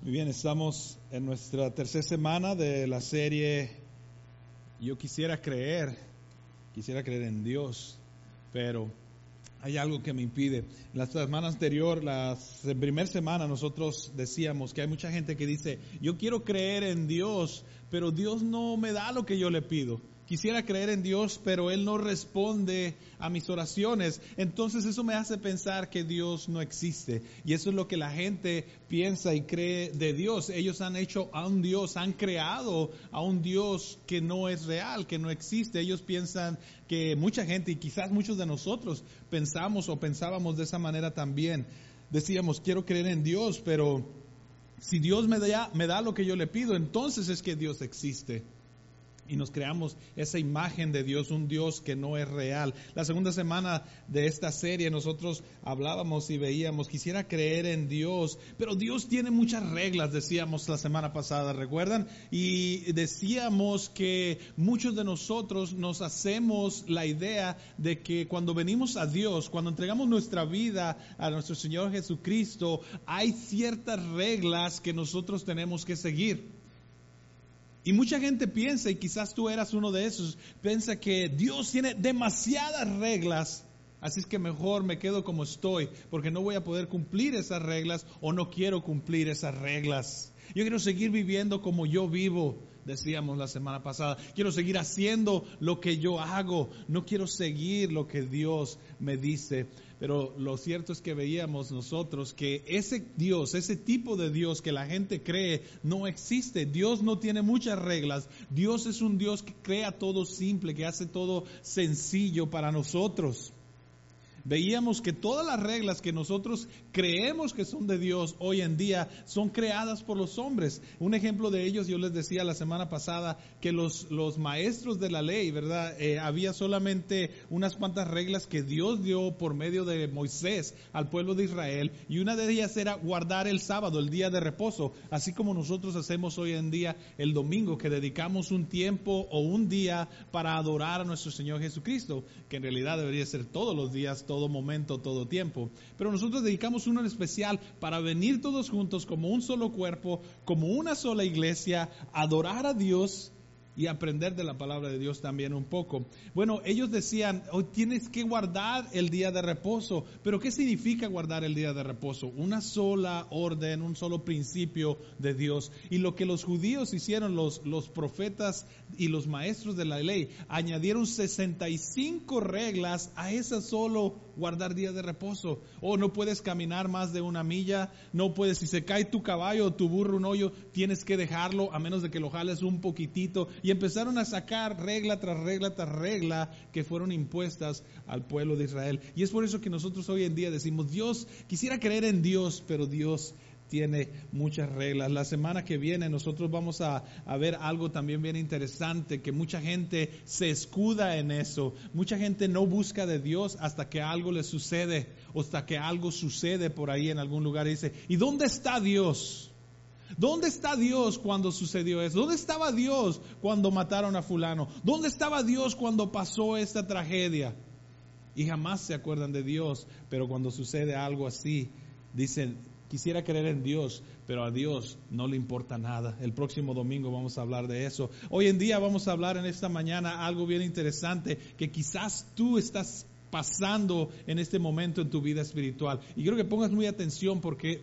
Muy bien, estamos en nuestra tercera semana de la serie Yo quisiera creer en Dios, pero hay algo que me impide. La semana anterior, la primera semana, nosotros decíamos que hay mucha gente que dice, yo quiero creer en Dios, pero Dios no me da lo que yo le pido. Quisiera creer en Dios, pero Él no responde a mis oraciones. Entonces eso me hace pensar que Dios no existe. Y eso es lo que la gente piensa y cree de Dios. Ellos han hecho a un Dios, han creado a un Dios que no es real, que no existe. Ellos piensan que mucha gente, y quizás muchos de nosotros, pensamos o pensábamos de esa manera también. Decíamos, quiero creer en Dios, pero si Dios me da lo que yo le pido, entonces es que Dios existe. Y nos creamos esa imagen de Dios, un Dios que no es real. La segunda semana de esta serie nosotros hablábamos y veíamos, quisiera creer en Dios, pero Dios tiene muchas reglas, decíamos la semana pasada, ¿recuerdan? Y decíamos que muchos de nosotros nos hacemos la idea de que cuando venimos a Dios, cuando entregamos nuestra vida a nuestro Señor Jesucristo, hay ciertas reglas que nosotros tenemos que seguir. Y mucha gente piensa, y quizás tú eras uno de esos, piensa que Dios tiene demasiadas reglas, así es que mejor me quedo como estoy, porque no voy a poder cumplir esas reglas o no quiero cumplir esas reglas. Yo quiero seguir viviendo como yo vivo, decíamos la semana pasada. Quiero seguir haciendo lo que yo hago, no quiero seguir lo que Dios me dice. Pero lo cierto es que veíamos nosotros que ese Dios, ese tipo de Dios que la gente cree, no existe. Dios no tiene muchas reglas. Dios es un Dios que crea todo simple, que hace todo sencillo para nosotros. Veíamos que todas las reglas que nosotros creemos que son de Dios hoy en día son creadas por los hombres. Un ejemplo de ellos, yo les decía la semana pasada que los maestros de la ley, ¿verdad? Había solamente unas cuantas reglas que Dios dio por medio de Moisés al pueblo de Israel, y una de ellas era guardar el sábado, el día de reposo, así como nosotros hacemos hoy en día el domingo, que dedicamos un tiempo o un día para adorar a nuestro Señor Jesucristo, que en realidad debería ser todos los días, todo momento, todo tiempo. Pero nosotros dedicamos uno en especial para venir todos juntos como un solo cuerpo, como una sola iglesia, adorar a Dios y aprender de la palabra de Dios también un poco. Bueno, ellos decían, hoy tienes que guardar el día de reposo. Pero ¿qué significa guardar el día de reposo? Una sola orden, un solo principio de Dios. Y lo que los judíos hicieron, los profetas y los maestros de la ley, añadieron 65 reglas a esa solo guardar día de reposo. No puedes caminar más de 1 milla, no puedes, si se cae tu caballo o tu burro un hoyo, tienes que dejarlo a menos de que lo jales un poquitito. Y empezaron a sacar regla tras regla tras regla que fueron impuestas al pueblo de Israel. Y es por eso que nosotros hoy en día decimos, Dios, quisiera creer en Dios, pero Dios tiene muchas reglas. La semana que viene nosotros vamos a ver algo también bien interesante, que mucha gente se escuda en eso. Mucha gente no busca de Dios hasta que algo le sucede, o hasta que algo sucede por ahí en algún lugar y dice, ¿y dónde está Dios? ¿Dónde está Dios cuando sucedió eso? ¿Dónde estaba Dios cuando mataron a fulano? ¿Dónde estaba Dios cuando pasó esta tragedia? Y jamás se acuerdan de Dios, pero cuando sucede algo así, dicen, quisiera creer en Dios, pero a Dios no le importa nada. El próximo domingo vamos a hablar de eso. Hoy en día vamos a hablar en esta mañana algo bien interesante que quizás tú estás pasando en este momento en tu vida espiritual. Y quiero que pongas mucha atención, porque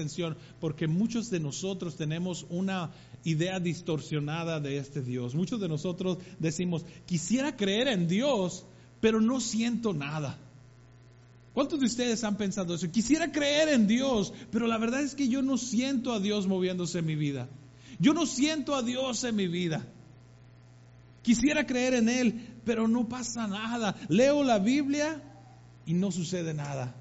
muchos de nosotros tenemos una idea distorsionada de este Dios. Muchos de nosotros decimos, quisiera creer en Dios, pero no siento nada. ¿Cuántos de ustedes han pensado eso? Quisiera creer en Dios, pero la verdad es que yo no siento a Dios moviéndose en mi vida. Yo no siento a Dios en mi vida. Quisiera creer en Él, pero no pasa nada. Leo la Biblia y no sucede nada.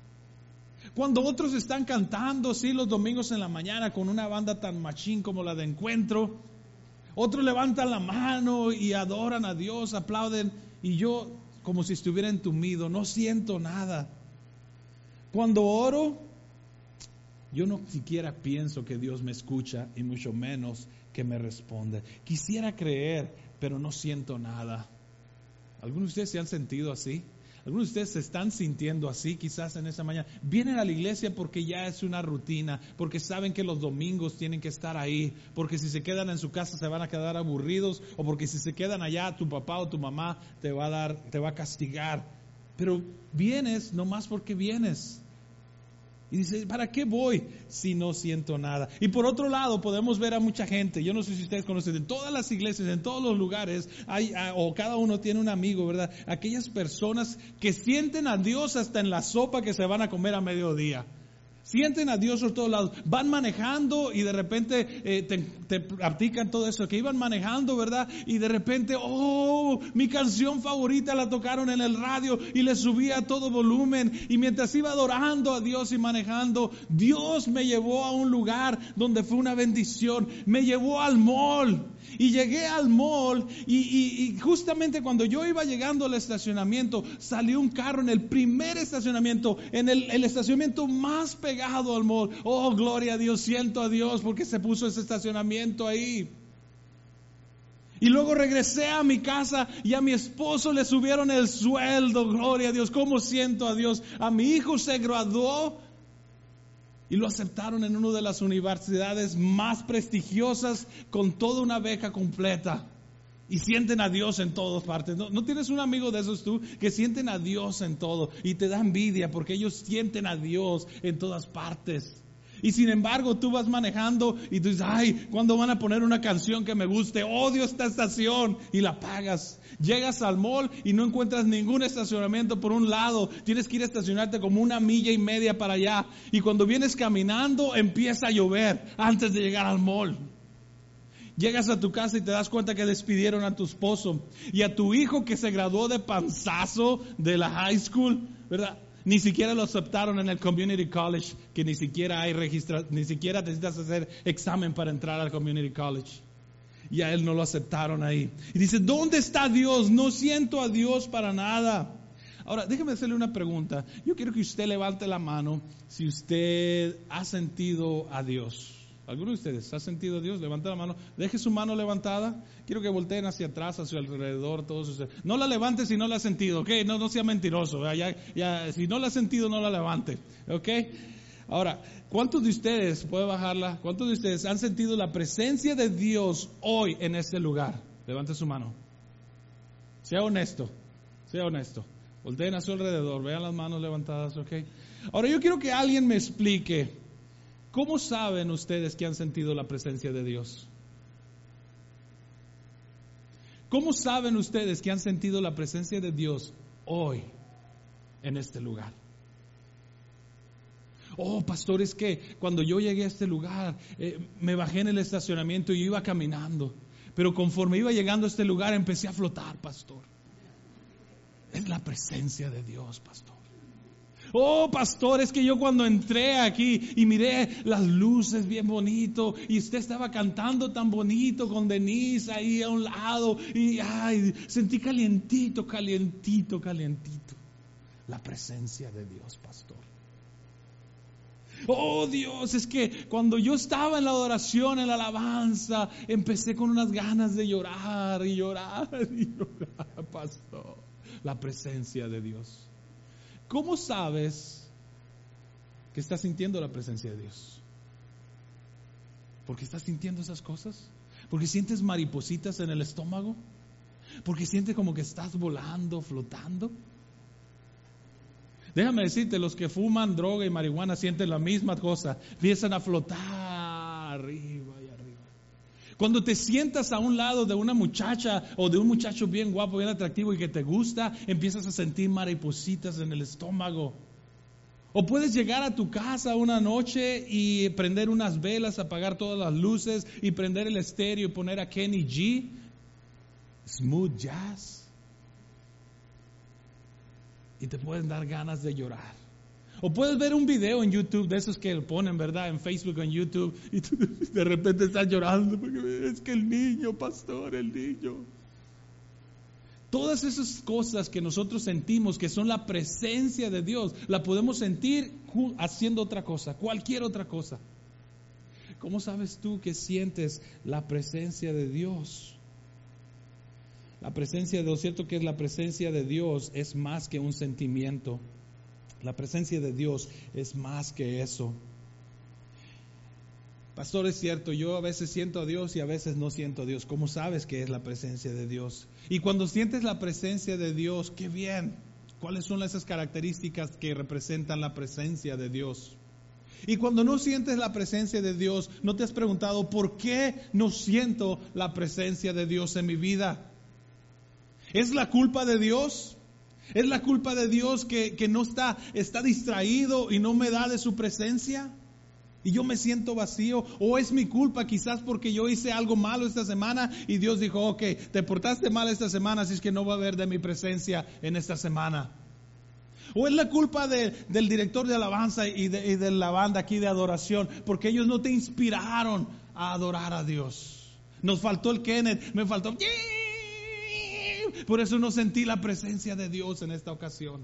Cuando otros están cantando, sí, los domingos en la mañana con una banda tan machín como la de Encuentro, otros levantan la mano y adoran a Dios, aplauden, y yo, como si estuviera entumido, no siento nada. Cuando oro, yo no siquiera pienso que Dios me escucha, y mucho menos que me responde. Quisiera creer, pero no siento nada. ¿Algunos de ustedes se han sentido así? Algunos de ustedes se están sintiendo así quizás en esa mañana. Vienen a la iglesia porque ya es una rutina, porque saben que los domingos tienen que estar ahí, porque si se quedan en su casa se van a quedar aburridos, o porque si se quedan allá tu papá o tu mamá te va a castigar. Pero vienes nomás porque vienes. Y dice, ¿para qué voy si no siento nada? Y por otro lado, podemos ver a mucha gente. Yo no sé si ustedes conocen, en todas las iglesias, en todos los lugares, o cada uno tiene un amigo, ¿verdad? Aquellas personas que sienten a Dios hasta en la sopa que se van a comer a mediodía. Sienten a Dios por todos lados. Van manejando y de repente te practican todo eso. Que iban manejando, ¿verdad? Y de repente, mi canción favorita la tocaron en el radio y le subí a todo volumen. Y mientras iba adorando a Dios y manejando, Dios me llevó a un lugar donde fue una bendición. Me llevó al mall. Y llegué al mall y justamente cuando yo iba llegando al estacionamiento, salió un carro en el primer estacionamiento, en el estacionamiento más pegado al mall. Oh, gloria a Dios, siento a Dios porque se puso ese estacionamiento ahí. Y luego regresé a mi casa y a mi esposo le subieron el sueldo, gloria a Dios, cómo siento a Dios. A mi hijo se graduó y lo aceptaron en una de las universidades más prestigiosas con toda una beca completa. Y sienten a Dios en todas partes. ¿No tienes un amigo de esos tú que sienten a Dios en todo y te da envidia porque ellos sienten a Dios en todas partes? Y sin embargo tú vas manejando y tú dices, ay, ¿cuándo van a poner una canción que me guste? Odio esta estación, y la pagas. Llegas al mall y no encuentras ningún estacionamiento por un lado. Tienes que ir a estacionarte como 1.5 millas para allá. Y cuando vienes caminando empieza a llover antes de llegar al mall. Llegas a tu casa y te das cuenta que despidieron a tu esposo y a tu hijo que se graduó de panzazo de la high school, ¿verdad? Ni siquiera lo aceptaron en el community college, que ni siquiera hay ni siquiera necesitas hacer examen para entrar al community college. Y a él no lo aceptaron ahí. Y dice, ¿dónde está Dios? No siento a Dios para nada. Ahora, déjeme hacerle una pregunta. Yo quiero que usted levante la mano si usted ha sentido a Dios. ¿Alguno de ustedes ha sentido a Dios? Levanta la mano. Deje su mano levantada. Quiero que volteen hacia atrás, hacia alrededor, todos ustedes. No la levante si no la ha sentido, ¿ok? No sea mentiroso. Si no la ha sentido, no la levante, ¿ok? Ahora, ¿cuántos de ustedes, puede bajarla? ¿Cuántos de ustedes han sentido la presencia de Dios hoy en este lugar? Levante su mano. Sea honesto. Sea honesto. Volteen a su alrededor. Vean las manos levantadas, ¿ok? Ahora, yo quiero que alguien me explique. ¿Cómo saben ustedes que han sentido la presencia de Dios? ¿Cómo saben ustedes que han sentido la presencia de Dios hoy en este lugar? Oh, pastor, es que cuando yo llegué a este lugar, me bajé en el estacionamiento y iba caminando. Pero conforme iba llegando a este lugar, empecé a flotar, pastor. Es la presencia de Dios, pastor. Oh, pastor, es que yo cuando entré aquí y miré las luces bien bonito y usted estaba cantando tan bonito con Denise ahí a un lado y sentí calientito. La presencia de Dios, pastor. Oh Dios, es que cuando yo estaba en la adoración, en la alabanza, empecé con unas ganas de llorar, pastor. La presencia de Dios. ¿Cómo sabes que estás sintiendo la presencia de Dios? ¿Porque estás sintiendo esas cosas? ¿Porque sientes maripositas en el estómago? ¿Porque sientes como que estás volando, flotando? Déjame decirte, los que fuman droga y marihuana sienten la misma cosa. Empiezan a flotar arriba y arriba. Cuando te sientas a un lado de una muchacha o de un muchacho bien guapo, bien atractivo y que te gusta, empiezas a sentir maripositas en el estómago. O puedes llegar a tu casa una noche y prender unas velas, apagar todas las luces y prender el estéreo y poner a Kenny G, smooth jazz, y te pueden dar ganas de llorar. O puedes ver un video en YouTube de esos que lo ponen, ¿verdad? En Facebook o en YouTube. Y tú de repente estás llorando porque es que el niño, pastor, el niño. Todas esas cosas que nosotros sentimos que son la presencia de Dios, la podemos sentir haciendo otra cosa, cualquier otra cosa. ¿Cómo sabes tú que sientes la presencia de Dios? La presencia de Dios, cierto que es la presencia de Dios es más que un sentimiento. La presencia de Dios es más que eso. Pastor, es cierto, yo a veces siento a Dios y a veces no siento a Dios. ¿Cómo sabes que es la presencia de Dios? Y cuando sientes la presencia de Dios, qué bien. ¿Cuáles son esas características que representan la presencia de Dios? Y cuando no sientes la presencia de Dios, ¿no te has preguntado por qué no siento la presencia de Dios en mi vida? ¿Es la culpa de Dios? ¿Es la culpa de Dios que no está distraído y no me da de su presencia? Y yo me siento vacío. ¿O es mi culpa quizás porque yo hice algo malo esta semana y Dios dijo, ok, te portaste mal esta semana, así es que no va a haber de mi presencia en esta semana? ¿O es la culpa del director de alabanza y de la banda aquí de adoración porque ellos no te inspiraron a adorar a Dios? Nos faltó el Kenneth, me faltó... Por eso no sentí la presencia de Dios en esta ocasión.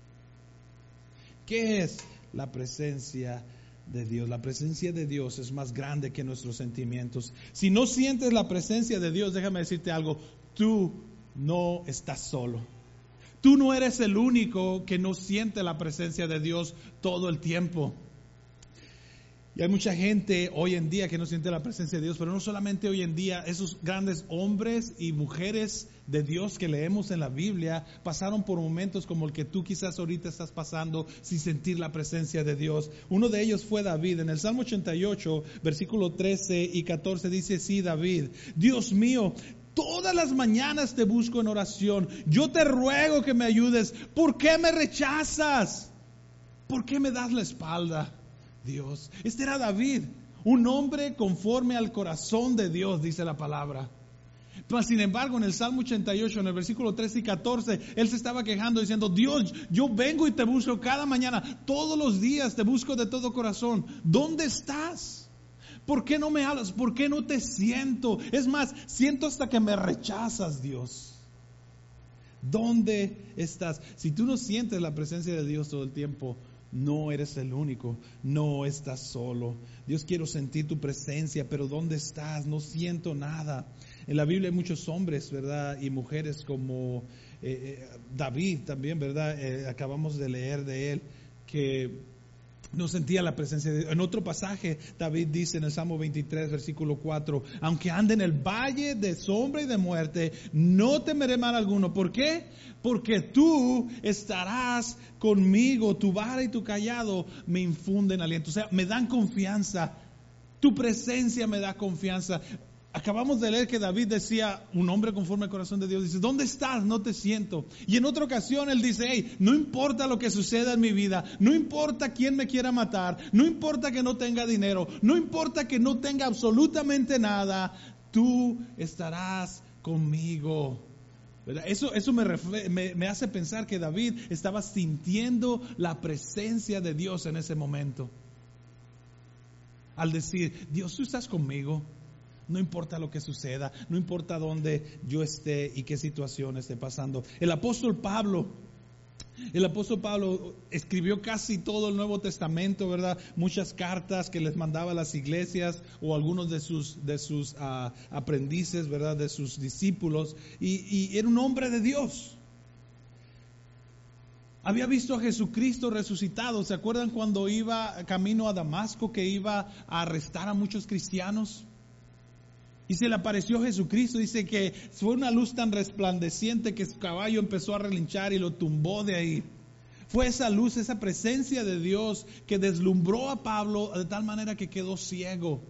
¿Qué es la presencia de Dios? La presencia de Dios es más grande que nuestros sentimientos. Si no sientes la presencia de Dios, déjame decirte algo, tú no estás solo. Tú no eres el único que no siente la presencia de Dios todo el tiempo. Y hay mucha gente hoy en día que no siente la presencia de Dios, pero no solamente hoy en día, esos grandes hombres y mujeres de Dios que leemos en la Biblia pasaron por momentos como el que tú quizás ahorita estás pasando sin sentir la presencia de Dios. Uno de ellos fue David. En el Salmo 88, versículo 13 y 14 dice así David: Dios mío, todas las mañanas te busco en oración. Yo te ruego que me ayudes. ¿Por qué me rechazas? ¿Por qué me das la espalda, Dios? Este era David, un hombre conforme al corazón de Dios, dice la palabra. Pero sin embargo, en el Salmo 88, en el versículo 13 y 14, él se estaba quejando diciendo: Dios, yo vengo y te busco cada mañana, todos los días te busco de todo corazón. ¿Dónde estás? ¿Por qué no me hablas? ¿Por qué no te siento? Es más, siento hasta que me rechazas, Dios. ¿Dónde estás? Si tú no sientes la presencia de Dios todo el tiempo, no eres el único, no estás solo. Dios, quiero sentir tu presencia, pero ¿dónde estás? No siento nada. En la Biblia hay muchos hombres, ¿verdad? Y mujeres como David también, ¿verdad? Acabamos de leer de él, que no sentía la presencia de Dios. En otro pasaje, David dice en el Salmo 23, versículo 4, aunque ande en el valle de sombra y de muerte, no temeré mal alguno. ¿Por qué? Porque tú estarás conmigo, tu vara y tu cayado me infunden aliento. O sea, me dan confianza. Tu presencia me da confianza. Acabamos de leer que David decía, un hombre conforme al corazón de Dios, dice, ¿dónde estás? No te siento. Y en otra ocasión él dice, hey, no importa lo que suceda en mi vida, no importa quién me quiera matar, no importa que no tenga dinero, no importa que no tenga absolutamente nada, tú estarás conmigo. ¿Verdad? Eso me hace pensar que David estaba sintiendo la presencia de Dios en ese momento. Al decir, Dios, tú estás conmigo. No importa lo que suceda, no importa dónde yo esté y qué situación esté pasando. El apóstol Pablo escribió casi todo el Nuevo Testamento, ¿verdad? Muchas cartas que les mandaba a las iglesias o algunos de sus aprendices, ¿verdad? De sus discípulos. Y era un hombre de Dios. Había visto a Jesucristo resucitado. ¿Se acuerdan cuando iba camino a Damasco, que iba a arrestar a muchos cristianos? Y se le apareció Jesucristo, dice que fue una luz tan resplandeciente que su caballo empezó a relinchar y lo tumbó de ahí. Fue esa luz, esa presencia de Dios que deslumbró a Pablo de tal manera que quedó ciego.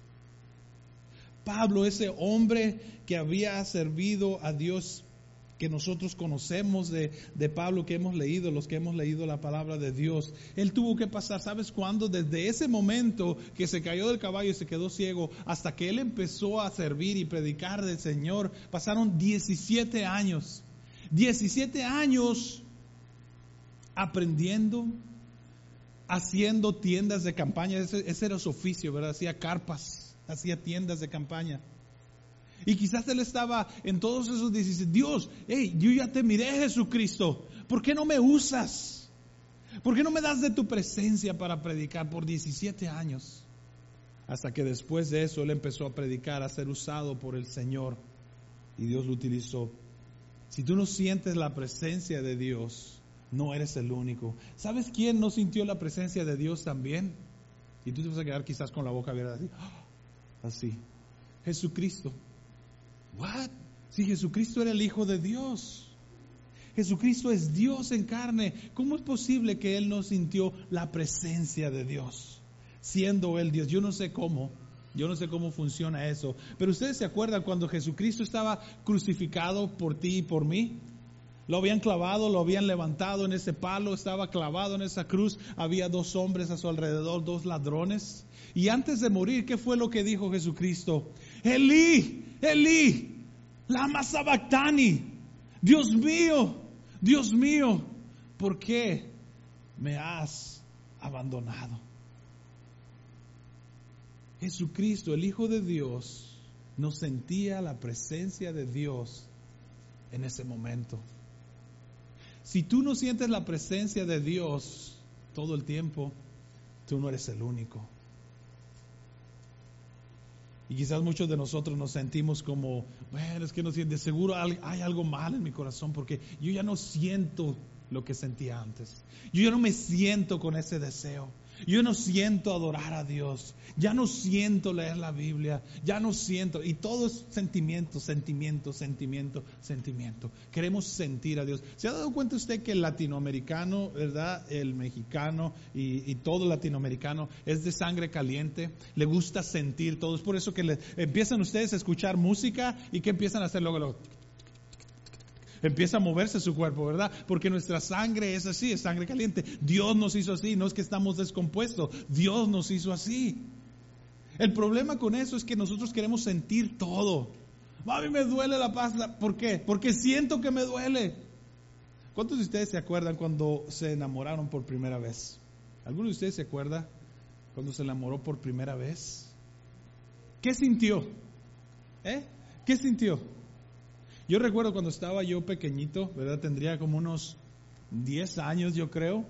Pablo, ese hombre que había servido a Dios, que nosotros conocemos de Pablo, que hemos leído, los que hemos leído la palabra de Dios, él tuvo que pasar, ¿sabes cuándo? Desde ese momento que se cayó del caballo y se quedó ciego, hasta que él empezó a servir y predicar del Señor, pasaron 17 años. 17 años aprendiendo, haciendo tiendas de campaña. Ese era su oficio, ¿verdad? Hacía carpas, hacía tiendas de campaña. Y quizás él estaba en todos esos 17, Dios, hey, yo ya te miré, Jesucristo, ¿por qué no me usas? ¿Por qué no me das de tu presencia para predicar por 17 años? Hasta que después de eso él empezó a predicar, a ser usado por el Señor, y Dios lo utilizó. Si tú no sientes la presencia de Dios, no eres el único. ¿Sabes quién no sintió la presencia de Dios también? Y tú te vas a quedar quizás con la boca abierta así. Así. Jesucristo. ¿What? Si Jesucristo era el Hijo de Dios. Jesucristo es Dios en carne. ¿Cómo es posible que Él no sintió la presencia de Dios? Siendo Él Dios. Yo no sé cómo funciona eso. Pero ustedes se acuerdan cuando Jesucristo estaba crucificado por ti y por mí. Lo habían clavado, lo habían levantado en ese palo, estaba clavado en esa cruz. Había 2 hombres a su alrededor, 2 ladrones. Y antes de morir, ¿qué fue lo que dijo Jesucristo? Elí, Elí, lama sabactani. Dios mío, ¿por qué me has abandonado? Jesucristo, el Hijo de Dios, no sentía la presencia de Dios en ese momento. Si tú no sientes la presencia de Dios todo el tiempo, tú no eres el único. Y quizás muchos de nosotros nos sentimos como, bueno, es que no siento, de seguro hay algo mal en mi corazón porque yo ya no siento lo que sentía antes. Yo ya no me siento con ese deseo. Yo no siento adorar a Dios. Ya no siento leer la Biblia. Ya no siento. Y todo es sentimiento. Queremos sentir a Dios. ¿Se ha dado cuenta usted que el latinoamericano, verdad? El mexicano y todo latinoamericano es de sangre caliente. Le gusta sentir todo. Es por eso que empiezan ustedes a escuchar música y que empiezan a hacer luego. Empieza a moverse su cuerpo, ¿verdad? Porque nuestra sangre es así, es sangre caliente. Dios nos hizo así, no es que estamos descompuestos. Dios nos hizo así. El problema con eso es que nosotros queremos sentir todo. A mí me duele la pasta. ¿Por qué? Porque siento que me duele. ¿Cuántos de ustedes se acuerdan cuando se enamoraron por primera vez? ¿Alguno de ustedes se acuerda cuando se enamoró por primera vez? ¿Qué sintió? ¿Qué sintió? Yo recuerdo cuando estaba yo pequeñito, ¿verdad? Tendría como unos 10 años, yo creo.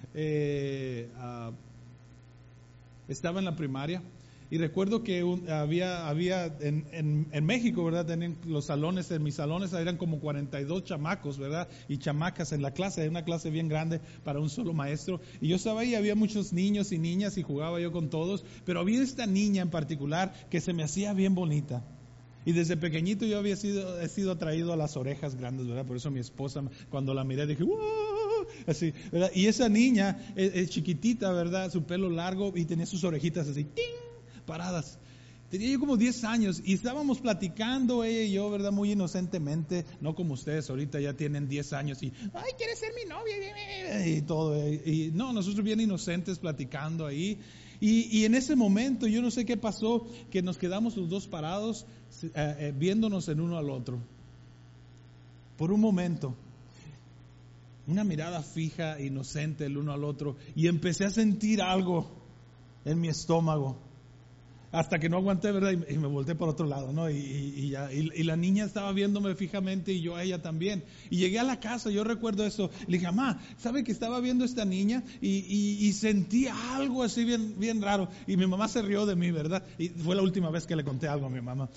Estaba en la primaria. Y recuerdo que había en México, ¿verdad? Tenían los salones, en mis salones eran como 42 chamacos, ¿verdad? Y chamacas en la clase, era una clase bien grande para un solo maestro. Y yo estaba ahí, había muchos niños y niñas y jugaba yo con todos. Pero había esta niña en particular que se me hacía bien bonita. Y desde pequeñito yo he sido atraído a las orejas grandes, ¿verdad? Por eso mi esposa, cuando la miré, dije, ¡wow! Así, ¿verdad? Y esa niña, chiquitita, ¿verdad? Su pelo largo y tenía sus orejitas así, ¡ting! Paradas. Tenía yo como 10 años y estábamos platicando ella y yo, ¿verdad? Muy inocentemente, no como ustedes ahorita ya tienen 10 años y, ¡ay, quieres ser mi novia! Y todo. Y no, nosotros bien inocentes platicando ahí. Y en ese momento, yo no sé qué pasó, que nos quedamos los dos parados, viéndonos el uno al otro. Por un momento, una mirada fija, inocente el uno al otro, y empecé a sentir algo en mi estómago. Hasta que no aguanté, ¿verdad? Y me volteé por otro lado, ¿no? Y la niña estaba viéndome fijamente y yo a ella también. Y llegué a la casa, yo recuerdo eso. Le dije, mamá, ¿sabe que estaba viendo a esta niña? Y sentí algo así bien raro. Y mi mamá se rió de mí, ¿verdad? Y fue la última vez que le conté algo a mi mamá.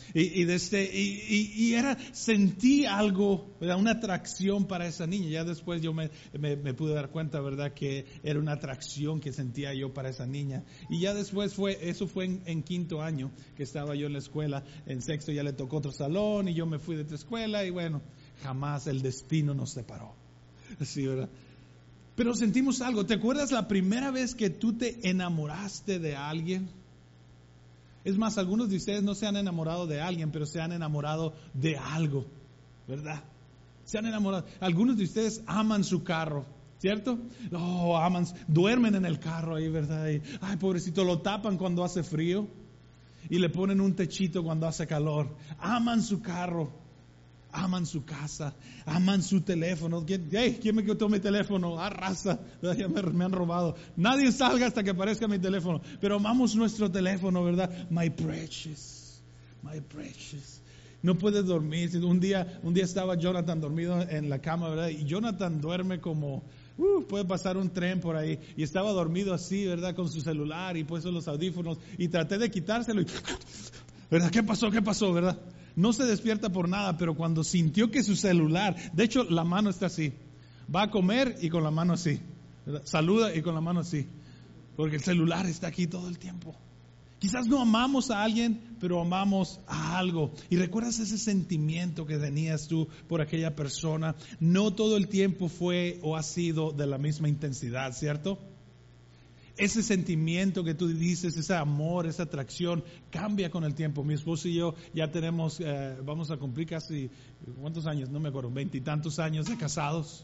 Sentí algo, ¿verdad? Una atracción para esa niña. Ya después yo me pude dar cuenta, ¿verdad? Que era una atracción que sentía yo para esa niña. Y ya después eso fue en quinto año que estaba yo en la escuela. En sexto ya le tocó otro salón y yo me fui de otra escuela y bueno, jamás el destino nos separó. Así, ¿verdad? Pero sentimos algo. ¿Te acuerdas la primera vez que tú te enamoraste de alguien? Es más, algunos de ustedes no se han enamorado de alguien, pero se han enamorado de algo, ¿verdad? Se han enamorado. Algunos de ustedes aman su carro, ¿cierto? Aman, duermen en el carro ahí, ¿verdad? Y, ay, pobrecito, lo tapan cuando hace frío y le ponen un techito cuando hace calor. Aman su carro, aman su casa, aman su teléfono. ¿Quién me quitó mi teléfono? Raza, ya me han robado. Nadie salga hasta que aparezca mi teléfono. Pero amamos nuestro teléfono, ¿verdad? My precious. No puede dormir. Un día estaba Jonathan dormido en la cama, ¿verdad? Y Jonathan duerme como... puede pasar un tren por ahí. Y estaba dormido así, ¿verdad? Con su celular y puso los audífonos. Y traté de quitárselo y... ¿verdad? ¿Qué pasó? ¿Verdad? no se despierta por nada, pero cuando sintió que su celular, de hecho la mano está así, va a comer y con la mano así, ¿verdad? Saluda y con la mano así, porque el celular está aquí todo el tiempo. Quizás no amamos a alguien, pero amamos a algo. Y recuerdas ese sentimiento que tenías tú por aquella persona. No todo el tiempo fue o ha sido de la misma intensidad, ¿cierto? Ese sentimiento que tú dices, ese amor, esa atracción, cambia con el tiempo. Mi esposo y yo ya tenemos, vamos a cumplir casi, ¿cuántos años? No me acuerdo, 20 y tantos años de casados.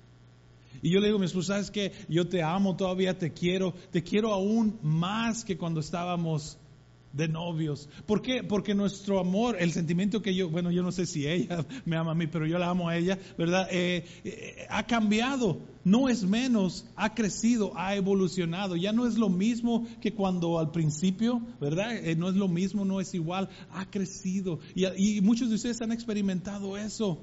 Y yo le digo a mi esposa, ¿sabes qué? Yo te amo, todavía te quiero aún más que cuando estábamos de novios. ¿Por qué? Porque nuestro amor, el sentimiento que yo no sé si ella me ama a mí, pero yo la amo a ella, ¿verdad? Ha cambiado, no es menos, ha crecido, ha evolucionado. Ya no es lo mismo que cuando al principio, ¿verdad? No es lo mismo, no es igual, ha crecido. Y muchos de ustedes han experimentado eso.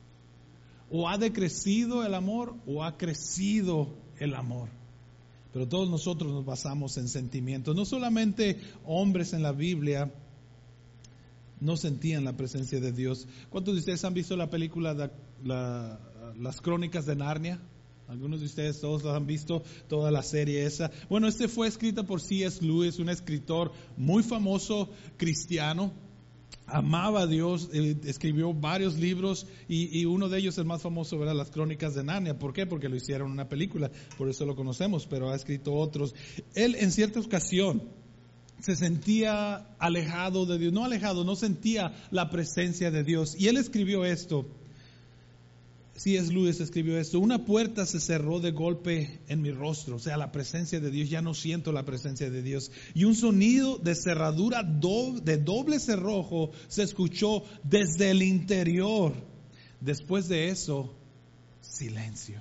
O ha decrecido el amor o ha crecido el amor. Pero todos nosotros nos basamos en sentimientos. No solamente hombres en la Biblia no sentían la presencia de Dios. ¿Cuántos de ustedes han visto la película Las Crónicas de Narnia? Algunos de ustedes todos la han visto, toda la serie esa. Bueno, fue escrita por C.S. Lewis, un escritor muy famoso cristiano. Amaba a Dios, escribió varios libros y uno de ellos, el más famoso, ¿verdad? Las Crónicas de Narnia. ¿Por qué? Porque lo hicieron en una película, por eso lo conocemos, pero ha escrito otros. Él en cierta ocasión se sentía alejado de Dios, no sentía la presencia de Dios. Y él escribió esto, C.S. Lewis escribió esto: una puerta se cerró de golpe en mi rostro, o sea, la presencia de Dios, ya no siento la presencia de Dios. Y un sonido de cerradura de doble cerrojo se escuchó desde el interior. Después de eso, silencio.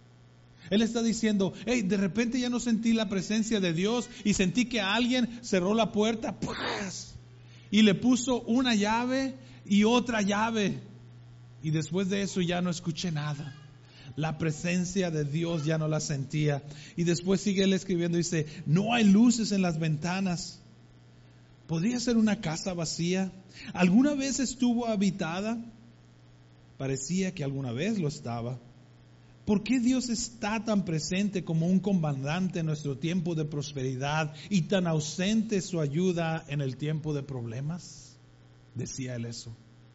Él está diciendo, hey, de repente ya no sentí la presencia de Dios y sentí que alguien cerró la puerta, ¡pues! Y le puso una llave y otra llave. Y después de eso ya no escuché nada. La presencia de Dios ya no la sentía. Y después sigue él escribiendo, dice, no hay luces en las ventanas. ¿Podría ser una casa vacía? ¿Alguna vez estuvo habitada? Parecía que alguna vez lo estaba. ¿Por qué Dios está tan presente como un comandante en nuestro tiempo de prosperidad y tan ausente su ayuda en el tiempo de problemas? Decía él eso.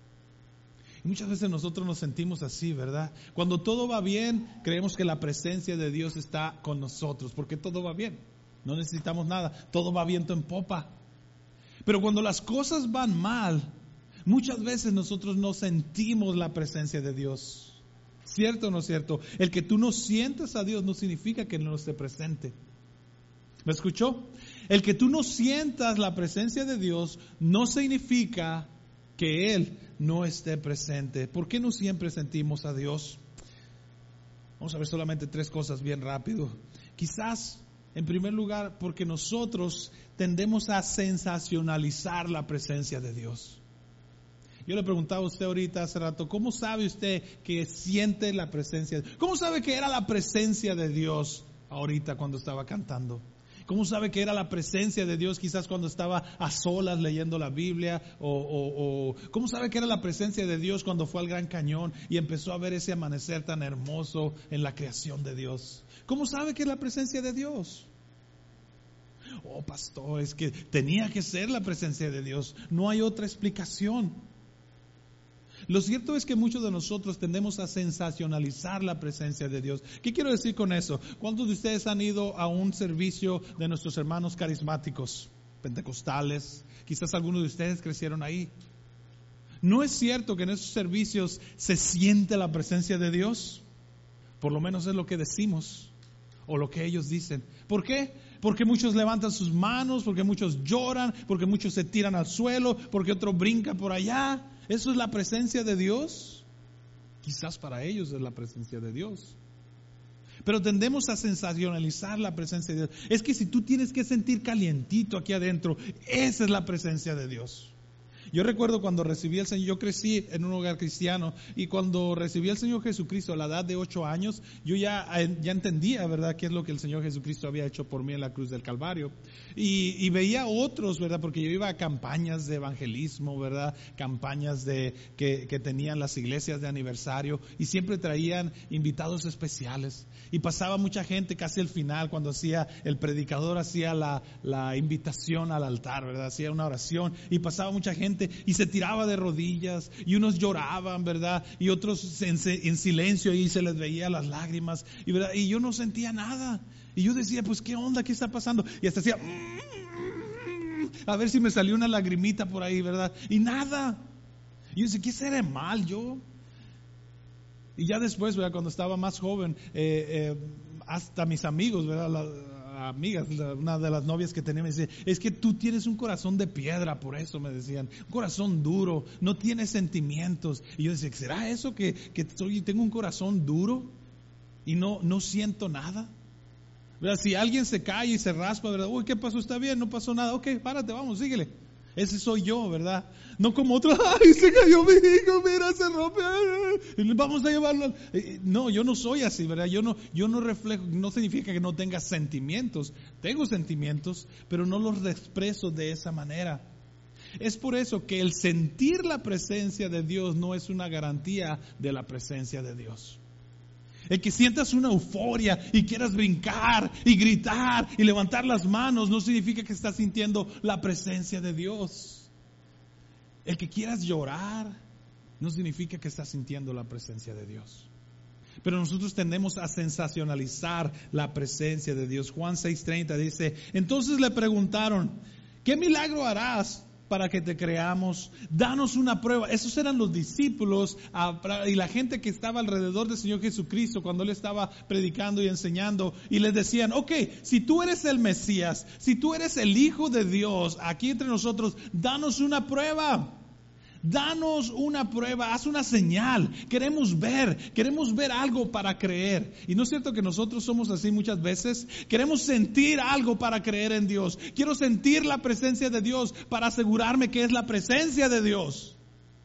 Muchas veces nosotros nos sentimos así, ¿verdad? Cuando todo va bien, creemos que la presencia de Dios está con nosotros, porque todo va bien. No necesitamos nada, todo va viento en popa. Pero cuando las cosas van mal, muchas veces nosotros no sentimos la presencia de Dios. ¿Cierto o no es cierto? El que tú no sientas a Dios no significa que no esté presente. ¿Me escuchó? El que tú no sientas la presencia de Dios no significa que Él no esté presente. ¿Por qué no siempre sentimos a Dios? Vamos a ver solamente 3 cosas bien rápido. Quizás, en primer lugar, porque nosotros tendemos a sensacionalizar la presencia de Dios. Yo le preguntaba a usted ahorita hace rato, ¿cómo sabe usted que siente la presencia? ¿Cómo sabe que era la presencia de Dios ahorita cuando estaba cantando? ¿Cómo sabe que era la presencia de Dios quizás cuando estaba a solas leyendo la Biblia? ¿Cómo sabe que era la presencia de Dios cuando fue al Gran Cañón y empezó a ver ese amanecer tan hermoso en la creación de Dios? ¿Cómo sabe que es la presencia de Dios? Oh, pastor, es que tenía que ser la presencia de Dios. No hay otra explicación. Lo cierto es que muchos de nosotros tendemos a sensacionalizar la presencia de Dios. ¿Qué quiero decir con eso? ¿Cuántos de ustedes han ido a un servicio de nuestros hermanos carismáticos, pentecostales? Quizás algunos de ustedes crecieron ahí. ¿No es cierto que en esos servicios se siente la presencia de Dios? Por lo menos es lo que decimos o lo que ellos dicen. ¿Por qué? Porque muchos levantan sus manos, porque muchos lloran, porque muchos se tiran al suelo, porque otro brinca por allá. ¿Eso es la presencia de Dios? Quizás para ellos es la presencia de Dios. Pero tendemos a sensacionalizar la presencia de Dios. Es que si tú tienes que sentir calientito aquí adentro, esa es la presencia de Dios. Yo recuerdo cuando recibí al Señor, yo crecí en un hogar cristiano, y cuando recibí al Señor Jesucristo a la edad de 8 años, yo ya entendía, ¿verdad?, qué es lo que el Señor Jesucristo había hecho por mí en la cruz del Calvario. Y veía otros, ¿verdad?, porque yo iba a campañas de evangelismo, ¿verdad?, campañas que tenían las iglesias de aniversario, y siempre traían invitados especiales. Y pasaba mucha gente casi al final, cuando el predicador hacía la invitación al altar, ¿verdad?, hacía una oración, y pasaba mucha gente y se tiraba de rodillas, y unos lloraban, ¿verdad?, y otros en silencio, y se les veía las lágrimas, ¿verdad?, y yo no sentía nada, y yo decía, pues qué onda, qué está pasando, y hasta hacía a ver si me salió una lagrimita por ahí, ¿verdad?, y nada. Y yo decía, ¿qué seré mal yo? Y ya después, ¿verdad?, cuando estaba más joven, hasta mis amigos, ¿verdad?, amigas, una de las novias que tenía me decía, es que tú tienes un corazón de piedra, por eso me decían, un corazón duro, no tienes sentimientos. Y yo decía, ¿será eso que tengo un corazón duro y no siento nada? ¿Verdad? Si alguien se cae y se raspa, ¿verdad? Uy, ¿qué pasó? Está bien, no pasó nada. Ok, párate, vamos, síguele. Ese soy yo, ¿verdad? No como otro, ay, se cayó mi hijo, mira, se rompe, vamos a llevarlo. No, yo no soy así, ¿verdad? Yo no reflejo, no significa que no tenga sentimientos. Tengo sentimientos, pero no los expreso de esa manera. Es por eso que el sentir la presencia de Dios no es una garantía de la presencia de Dios. El que sientas una euforia y quieras brincar y gritar y levantar las manos no significa que estás sintiendo la presencia de Dios. El que quieras llorar no significa que estás sintiendo la presencia de Dios. Pero nosotros tendemos a sensacionalizar la presencia de Dios. Juan 6:30 dice, entonces le preguntaron, ¿qué milagro harás para que te creamos? Danos una prueba. Esos eran los discípulos y la gente que estaba alrededor del Señor Jesucristo cuando Él estaba predicando y enseñando, y les decían, ok, si tú eres el Mesías, si tú eres el Hijo de Dios aquí entre nosotros, danos una prueba. Danos una prueba, haz una señal. Queremos ver algo para creer. Y no es cierto que nosotros somos así muchas veces. Queremos sentir algo para creer en Dios. Quiero sentir la presencia de Dios para asegurarme que es la presencia de Dios.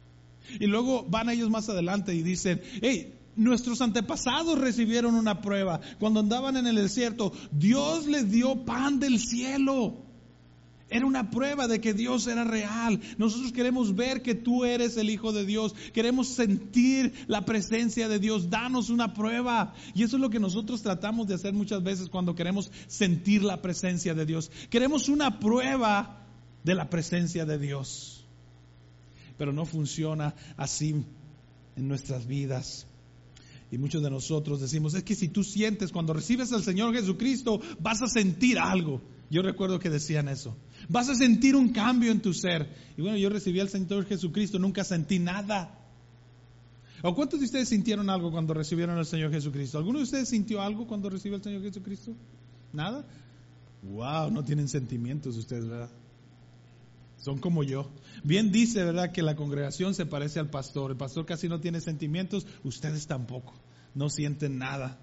Y luego van ellos más adelante y dicen, hey, nuestros antepasados recibieron una prueba. Cuando andaban en el desierto, Dios les dio pan del cielo. Era una prueba de que Dios era real. Nosotros queremos ver que tú eres el Hijo de Dios. Queremos sentir la presencia de Dios. Danos una prueba. Y eso es lo que nosotros tratamos de hacer muchas veces cuando queremos sentir la presencia de Dios. Queremos una prueba de la presencia de Dios. Pero no funciona así en nuestras vidas. Y muchos de nosotros decimos, es que si tú sientes, cuando recibes al Señor Jesucristo, vas a sentir algo. Yo recuerdo que decían eso. Vas a sentir un cambio en tu ser. Y bueno, yo recibí al Señor Jesucristo, nunca sentí nada. ¿O cuántos de ustedes sintieron algo cuando recibieron al Señor Jesucristo? ¿Alguno de ustedes sintió algo cuando recibió al Señor Jesucristo? ¿Nada? Wow, no tienen sentimientos ustedes, ¿verdad? Son como yo. Bien dice, ¿verdad?, que la congregación se parece al pastor. El pastor casi no tiene sentimientos, ustedes tampoco. No sienten nada.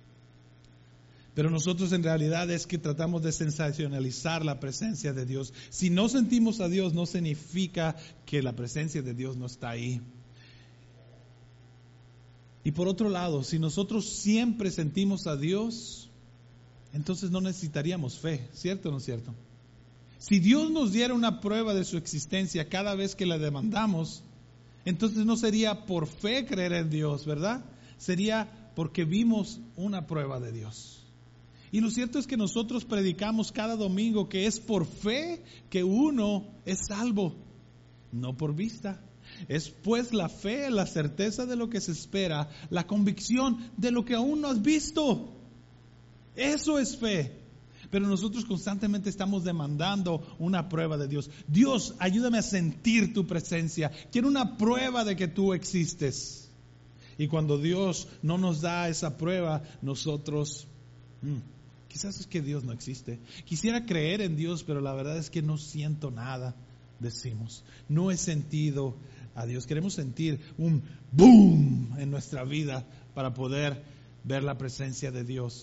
Pero nosotros en realidad es que tratamos de sensacionalizar la presencia de Dios. Si no sentimos a Dios, no significa que la presencia de Dios no está ahí. Y por otro lado, si nosotros siempre sentimos a Dios, entonces no necesitaríamos fe, ¿cierto o no es cierto? Si Dios nos diera una prueba de su existencia cada vez que la demandamos, entonces no sería por fe creer en Dios, ¿verdad? Sería porque vimos una prueba de Dios. Y lo cierto es que nosotros predicamos cada domingo que es por fe que uno es salvo, no por vista. Es pues la fe, la certeza de lo que se espera, la convicción de lo que aún no has visto. Eso es fe. Pero nosotros constantemente estamos demandando una prueba de Dios. Dios, ayúdame a sentir tu presencia. Quiero una prueba de que tú existes. Y cuando Dios no nos da esa prueba, nosotros... quizás es que Dios no existe. Quisiera creer en Dios, pero la verdad es que no siento nada, decimos. No he sentido a Dios. Queremos sentir un boom en nuestra vida para poder ver la presencia de Dios.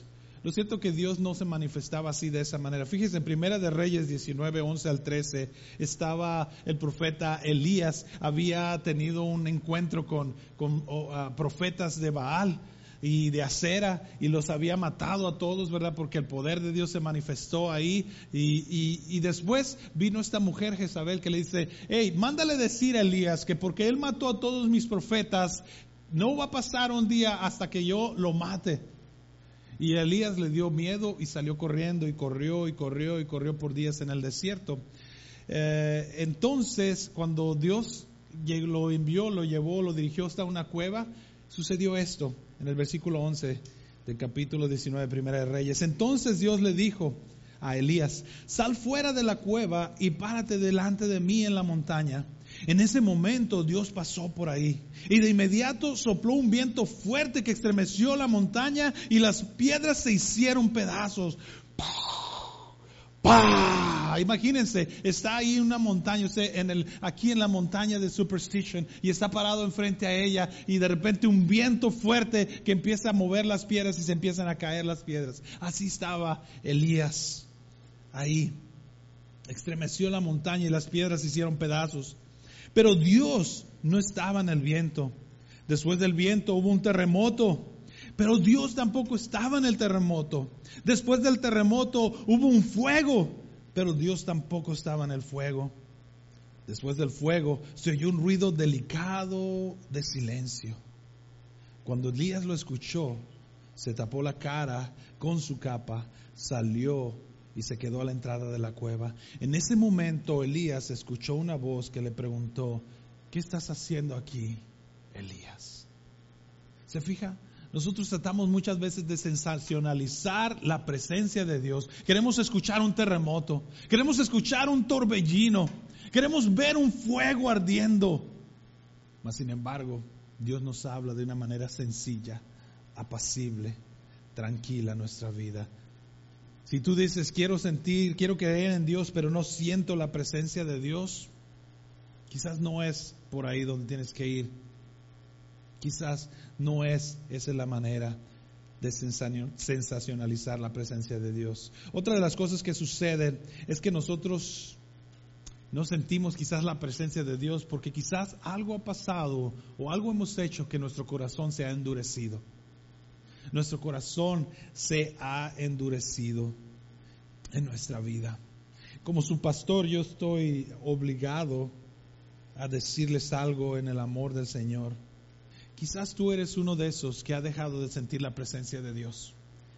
Lo cierto que Dios no se manifestaba así de esa manera. Fíjese, en Primera de Reyes 19, 11 al 13, estaba el profeta Elías, había tenido un encuentro con profetas de Baal y de Acera, y los había matado a todos, ¿verdad? Porque el poder de Dios se manifestó ahí, y después vino esta mujer Jezabel que le dice, hey, mándale decir a Elías que porque él mató a todos mis profetas, no va a pasar un día hasta que yo lo mate. Y Elías le dio miedo y salió corriendo y corrió por días en el desierto. Entonces, cuando Dios lo envió, lo llevó, lo dirigió hasta una cueva, sucedió esto en el versículo 11 del capítulo 19 de Primera de Reyes. Entonces Dios le dijo a Elías, sal fuera de la cueva y párate delante de mí en la montaña. En ese momento Dios pasó por ahí y de inmediato sopló un viento fuerte que estremeció la montaña y las piedras se hicieron pedazos. ¡Pah! Imagínense, está ahí una montaña, usted aquí en la montaña de Superstition, y está parado enfrente a ella, y de repente un viento fuerte que empieza a mover las piedras y se empiezan a caer las piedras. Así estaba Elías ahí. Estremeció la montaña y las piedras se hicieron pedazos. Pero Dios no estaba en el viento. Después del viento hubo un terremoto, pero Dios tampoco estaba en el terremoto. Después del terremoto hubo un fuego, pero Dios tampoco estaba en el fuego. Después del fuego se oyó un ruido delicado de silencio. Cuando Elías lo escuchó, se tapó la cara con su capa, salió y se quedó a la entrada de la cueva. En ese momento Elías escuchó una voz que le preguntó, ¿qué estás haciendo aquí, Elías? ¿Se fija? Nosotros tratamos muchas veces de sensacionalizar la presencia de Dios. Queremos escuchar un terremoto, queremos escuchar un torbellino, queremos ver un fuego ardiendo. Mas sin embargo, Dios nos habla de una manera sencilla, apacible, tranquila en nuestra vida. Si tú dices, quiero creer en Dios, pero no siento la presencia de Dios, quizás no es por ahí donde tienes que ir. Quizás no esa es la manera de sensacionalizar la presencia de Dios. Otra de las cosas que suceden es que nosotros no sentimos quizás la presencia de Dios porque quizás algo ha pasado o algo hemos hecho que nuestro corazón se ha endurecido. Nuestro corazón se ha endurecido en nuestra vida. Como su pastor, yo estoy obligado a decirles algo en el amor del Señor. Quizás tú eres uno de esos que ha dejado de sentir la presencia de Dios.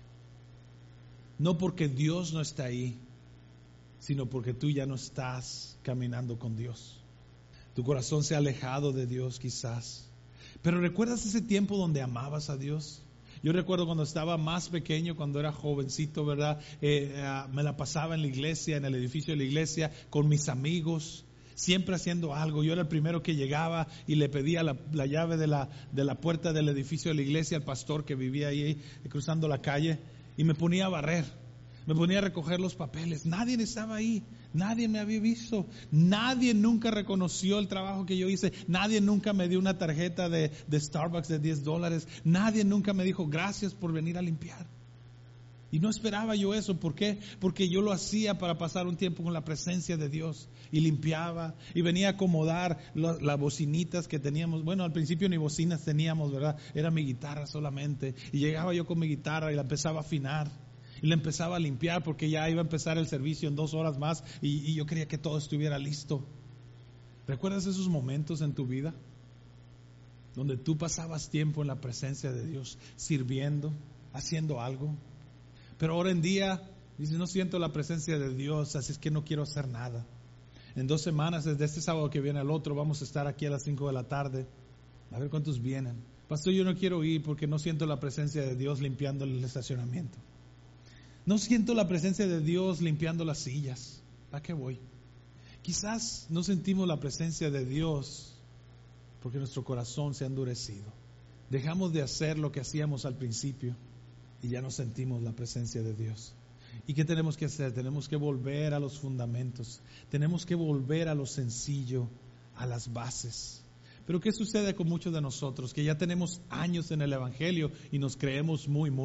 No porque Dios no está ahí, sino porque tú ya no estás caminando con Dios. Tu corazón se ha alejado de Dios quizás. Pero ¿recuerdas ese tiempo donde amabas a Dios? Yo recuerdo cuando estaba más pequeño, cuando era jovencito, ¿verdad? Me la pasaba en la iglesia, en el edificio de la iglesia, con mis amigos, siempre haciendo algo. Yo era el primero que llegaba y le pedía la llave de la puerta del edificio de la iglesia al pastor que vivía ahí cruzando la calle, y me ponía a barrer, me ponía a recoger los papeles. Nadie estaba ahí, nadie me había visto, nadie nunca reconoció el trabajo que yo hice, nadie nunca me dio una tarjeta de Starbucks de $10, nadie nunca me dijo gracias por venir a limpiar. Y no esperaba yo eso. ¿Por qué? Porque yo lo hacía para pasar un tiempo con la presencia de Dios. Y limpiaba y venía a acomodar las bocinitas que teníamos. Bueno, al principio ni bocinas teníamos, ¿verdad? Era mi guitarra solamente. Y llegaba yo con mi guitarra y la empezaba a afinar. Y la empezaba a limpiar porque ya iba a empezar el servicio en 2 horas más. Y yo quería que todo estuviera listo. ¿Recuerdas esos momentos en tu vida? Donde tú pasabas tiempo en la presencia de Dios, sirviendo, haciendo algo. Pero ahora en día, dice, no siento la presencia de Dios, así es que no quiero hacer nada. En 2 semanas, desde este sábado que viene al otro, vamos a estar aquí a las 5 de la tarde. A ver cuántos vienen. Pastor, yo no quiero ir porque no siento la presencia de Dios limpiando el estacionamiento. No siento la presencia de Dios limpiando las sillas. ¿Para qué voy? Quizás no sentimos la presencia de Dios porque nuestro corazón se ha endurecido. Dejamos de hacer lo que hacíamos al principio. Y ya no sentimos la presencia de Dios. ¿Y qué tenemos que hacer? Tenemos que volver a los fundamentos. Tenemos que volver a lo sencillo, a las bases. Pero ¿qué sucede con muchos de nosotros? Que ya tenemos años en el Evangelio y nos creemos muy.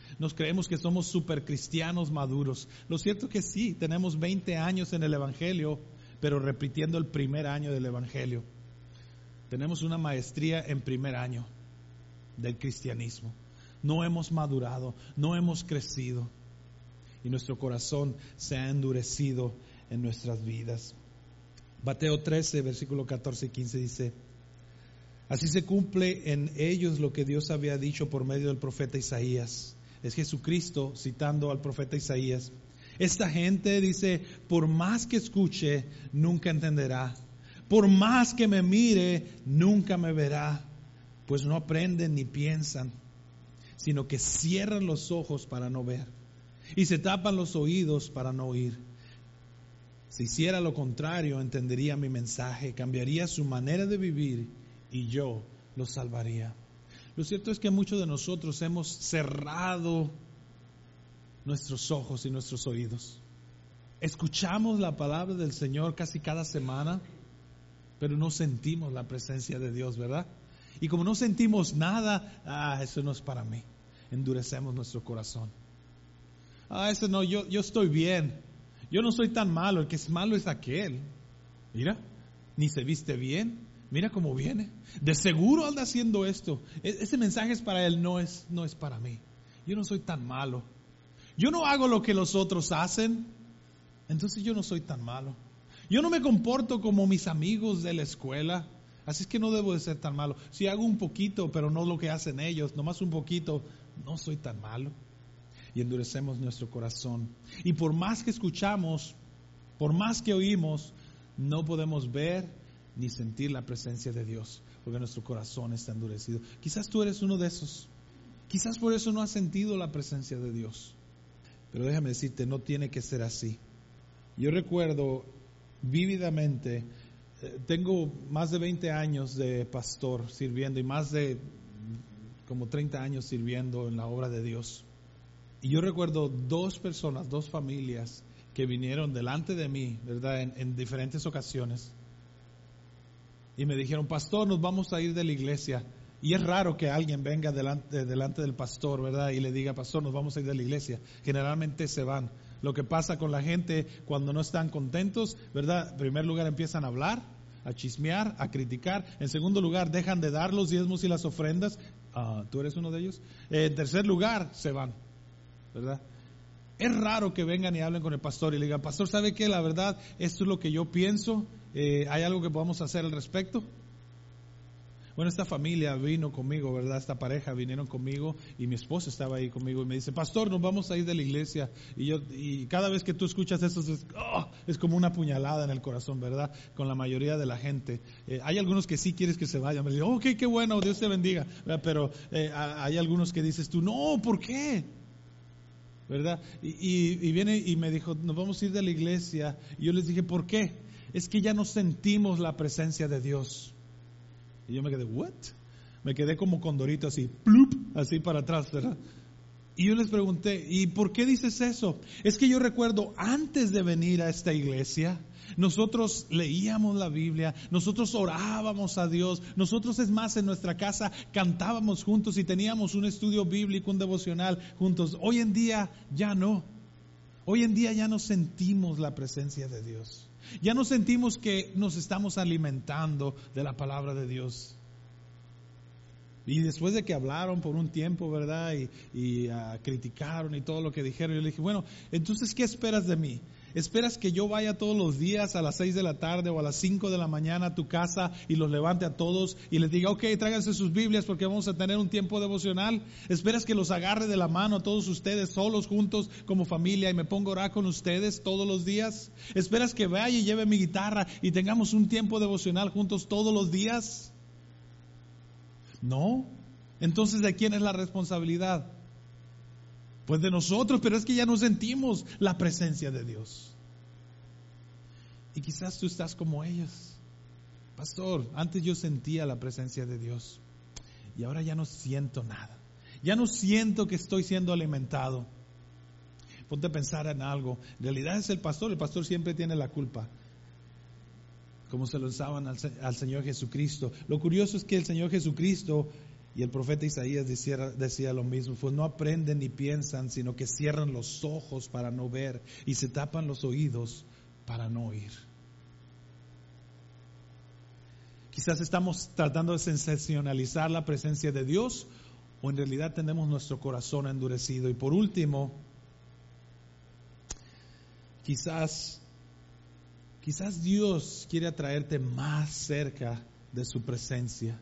Nos creemos que somos super cristianos maduros. Lo cierto es que sí, tenemos 20 años en el Evangelio, pero repitiendo el primer año del Evangelio. Tenemos una maestría en primer año del cristianismo. No hemos madurado, no hemos crecido. Y nuestro corazón se ha endurecido en nuestras vidas. Mateo 13, versículo 14 y 15 dice: así se cumple en ellos lo que Dios había dicho por medio del profeta Isaías. Es Jesucristo citando al profeta Isaías. Esta gente, dice, por más que escuche, nunca entenderá. Por más que me mire, nunca me verá. Pues no aprenden ni piensan, sino que cierran los ojos para no ver y se tapan los oídos para no oír. Si hiciera lo contrario, entendería mi mensaje, cambiaría su manera de vivir y yo los salvaría. Lo cierto es que muchos de nosotros hemos cerrado nuestros ojos y nuestros oídos. Escuchamos la palabra del Señor casi cada semana, pero no sentimos la presencia de Dios, ¿verdad? Y como no sentimos nada, eso no es para mí. Endurecemos nuestro corazón. Eso no, yo estoy bien. Yo no soy tan malo, el que es malo es aquel. Mira, ni se viste bien, mira cómo viene. De seguro anda haciendo esto. Ese mensaje es para él, no es para mí. Yo no soy tan malo. Yo no hago lo que los otros hacen, entonces yo no soy tan malo. Yo no me comporto como mis amigos de la escuela, así es que no debo de ser tan malo. Si hago un poquito, pero no lo que hacen ellos, nomás un poquito, no soy tan malo. Y endurecemos nuestro corazón. Y por más que escuchamos, por más que oímos, no podemos ver ni sentir la presencia de Dios, porque nuestro corazón está endurecido. Quizás tú eres uno de esos. Quizás por eso no has sentido la presencia de Dios. Pero déjame decirte, no tiene que ser así. Yo recuerdo vívidamente, tengo más de 20 años de pastor sirviendo y más de como 30 años sirviendo en la obra de Dios. Y yo recuerdo dos familias que vinieron delante de mí, ¿verdad? En diferentes ocasiones. Y me dijeron, pastor, nos vamos a ir de la iglesia. Y es raro que alguien venga delante del pastor, ¿verdad? Y le diga, pastor, nos vamos a ir de la iglesia. Generalmente se van. Lo que pasa con la gente cuando no están contentos, ¿verdad? En primer lugar empiezan a hablar, a chismear, a criticar. En segundo lugar, dejan de dar los diezmos y las ofrendas. ¿Tú eres uno de ellos? En tercer lugar, se van, ¿verdad? Es raro que vengan y hablen con el pastor y le digan, pastor, ¿sabe qué? La verdad, esto es lo que yo pienso. ¿Hay algo que podamos hacer al respecto? Bueno, esta familia vino conmigo, ¿verdad? Esta pareja vinieron conmigo y mi esposa estaba ahí conmigo y me dice, pastor, nos vamos a ir de la iglesia. Y cada vez que tú escuchas eso es como una puñalada en el corazón, ¿verdad? Con la mayoría de la gente. Hay algunos que sí quieres que se vayan. Me dicen, ok, qué bueno, Dios te bendiga. ¿Verdad? Pero hay algunos que dices tú, no, ¿por qué? ¿Verdad? Y viene y me dijo, nos vamos a ir de la iglesia. Y yo les dije, ¿por qué? Es que ya no sentimos la presencia de Dios. Y yo me quedé, ¿what? Me quedé como condorito así, plup, así para atrás, ¿verdad? Y yo les pregunté, ¿y por qué dices eso? Es que yo recuerdo, antes de venir a esta iglesia, nosotros leíamos la Biblia, nosotros orábamos a Dios, nosotros es más, en nuestra casa cantábamos juntos y teníamos un estudio bíblico, un devocional juntos. Hoy en día ya no. Hoy en día ya no sentimos la presencia de Dios. Ya no sentimos que nos estamos alimentando de la palabra de Dios. Y después de que hablaron por un tiempo, ¿verdad? Y criticaron y todo lo que dijeron, yo le dije, bueno, entonces, ¿qué esperas de mí? ¿Esperas que yo vaya todos los días a las 6 de la tarde o a las 5 de la mañana a tu casa y los levante a todos y les diga, ok, tráiganse sus Biblias porque vamos a tener un tiempo devocional? ¿Esperas que los agarre de la mano a todos ustedes solos, juntos, como familia y me ponga a orar con ustedes todos los días? ¿Esperas que vaya y lleve mi guitarra y tengamos un tiempo devocional juntos todos los días? No. Entonces, ¿de quién es la responsabilidad? Pues de nosotros, pero es que ya no sentimos la presencia de Dios. Y quizás tú estás como ellos. Pastor, antes yo sentía la presencia de Dios y ahora ya no siento nada. Ya no siento que estoy siendo alimentado. Ponte a pensar en algo. En realidad es el pastor siempre tiene la culpa. Como se lo usaban al Señor Jesucristo. Lo curioso es que el Señor Jesucristo, Y el profeta Isaías decía lo mismo, pues no aprenden ni piensan, sino que cierran los ojos para no ver y se tapan los oídos para no oír. Quizás estamos tratando de sensacionalizar la presencia de Dios, o en realidad tenemos nuestro corazón endurecido. Y por último, quizás Dios quiere atraerte más cerca de su presencia.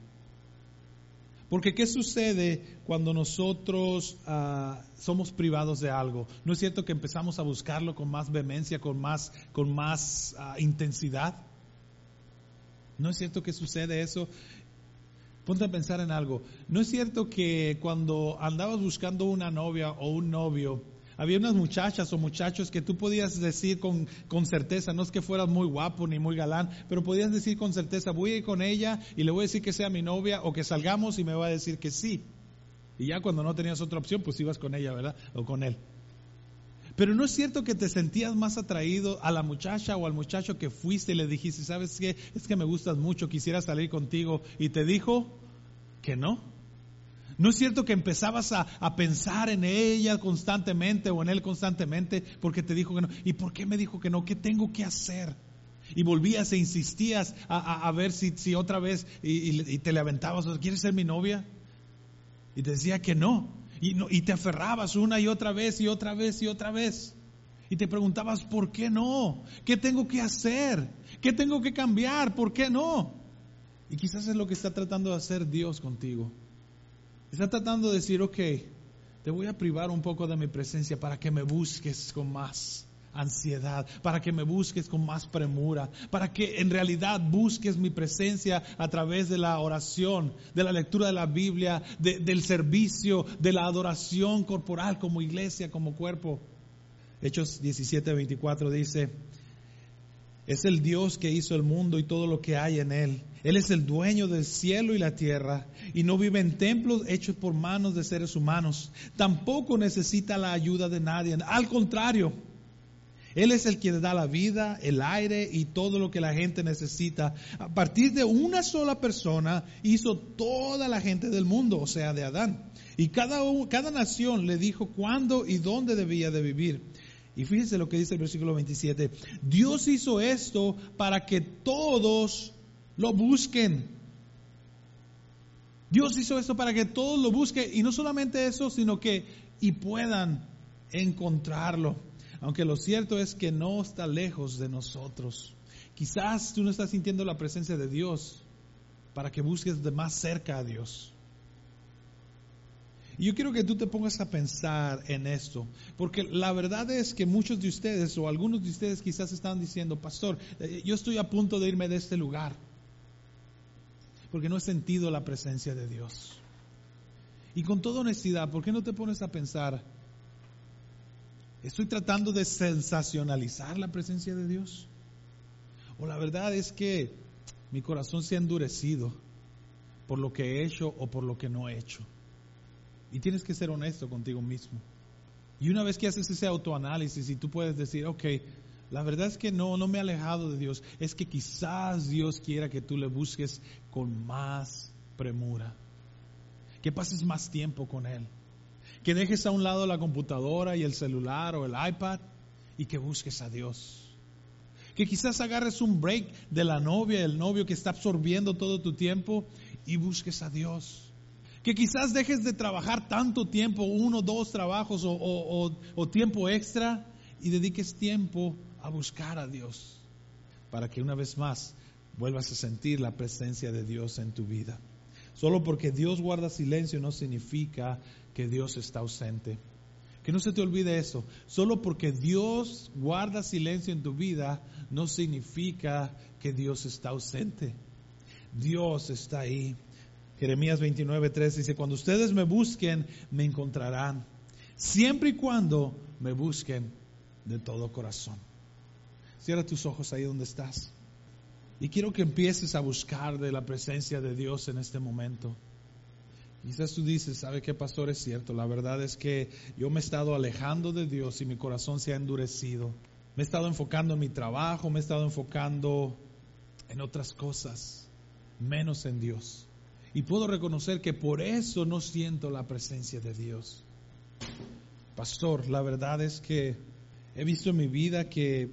Porque ¿qué sucede cuando nosotros somos privados de algo? ¿No es cierto que empezamos a buscarlo con más vehemencia, con más intensidad? ¿No es cierto que sucede eso? Ponte a pensar en algo. ¿No es cierto que cuando andabas buscando una novia o un novio, había unas muchachas o muchachos que tú podías decir con certeza, no es que fueras muy guapo ni muy galán, pero podías decir con certeza, voy a ir con ella y le voy a decir que sea mi novia, o que salgamos y me va a decir que sí? Y ya cuando no tenías otra opción, pues ibas con ella, ¿verdad? O con él. Pero ¿no es cierto que te sentías más atraído a la muchacha o al muchacho que fuiste y le dijiste, ¿sabes qué? Es que me gustas mucho, quisiera salir contigo, y te dijo que no? ¿No es cierto que empezabas a pensar en ella constantemente o en él constantemente porque te dijo que no? ¿Y por qué me dijo que no? ¿Qué tengo que hacer? Y volvías e insistías a ver si otra vez y te le aventabas, ¿quieres ser mi novia? Y te decía que no. Y te aferrabas una y otra vez y otra vez y otra vez. Y te preguntabas, ¿por qué no? ¿Qué tengo que hacer? ¿Qué tengo que cambiar? ¿Por qué no? Y quizás es lo que está tratando de hacer Dios contigo. Está tratando de decir, ok, te voy a privar un poco de mi presencia para que me busques con más ansiedad, para que me busques con más premura, para que en realidad busques mi presencia a través de la oración, de la lectura de la Biblia, del servicio, de la adoración corporal como iglesia, como cuerpo. Hechos 17:24 dice, es el Dios que hizo el mundo y todo lo que hay en él. Él es el dueño del cielo y la tierra y no vive en templos hechos por manos de seres humanos. Tampoco necesita la ayuda de nadie. Al contrario, Él es el que da la vida, el aire y todo lo que la gente necesita. A partir de una sola persona hizo toda la gente del mundo, o sea, de Adán. Y cada nación le dijo cuándo y dónde debía de vivir. Y fíjense lo que dice el versículo 27. Dios hizo esto para que todos lo busquen. Dios hizo esto para que todos lo busquen. Y no solamente eso, sino que puedan encontrarlo. Aunque lo cierto es que no está lejos de nosotros. Quizás tú no estás sintiendo la presencia de Dios para que busques de más cerca a Dios. Y yo quiero que tú te pongas a pensar en esto, porque la verdad es que muchos de ustedes o algunos de ustedes quizás están diciendo, pastor, yo estoy a punto de irme de este lugar, porque no he sentido la presencia de Dios. Y con toda honestidad, ¿por qué no te pones a pensar, estoy tratando de sensacionalizar la presencia de Dios? O la verdad es que mi corazón se ha endurecido por lo que he hecho o por lo que no he hecho. Y tienes que ser honesto contigo mismo. Y una vez que haces ese autoanálisis y tú puedes decir, ok, la verdad es que no me he alejado de Dios, es que quizás Dios quiera que tú le busques con más premura, que pases más tiempo con Él, que dejes a un lado la computadora y el celular o el iPad y que busques a Dios. Que quizás agarres un break de la novia, el novio que está absorbiendo todo tu tiempo y busques a Dios. Que quizás dejes de trabajar tanto tiempo, 1 o 2 trabajos o tiempo extra, y dediques tiempo a buscar a Dios, para que una vez más vuelvas a sentir la presencia de Dios en tu vida. Solo porque Dios guarda silencio no significa que Dios está ausente. Que no se te olvide eso. Solo porque Dios guarda silencio en tu vida no significa que Dios está ausente. Dios está ahí. Jeremías 29:3 dice, cuando ustedes me busquen, me encontrarán, siempre y cuando me busquen de todo corazón. Cierra tus ojos ahí donde estás. Y quiero que empieces a buscar de la presencia de Dios en este momento. Quizás tú dices, ¿sabe qué, pastor? Es cierto, la verdad es que yo me he estado alejando de Dios y mi corazón se ha endurecido. Me he estado enfocando en mi trabajo, me he estado enfocando en otras cosas, menos en Dios. Y puedo reconocer que por eso no siento la presencia de Dios. Pastor, la verdad es que he visto en mi vida que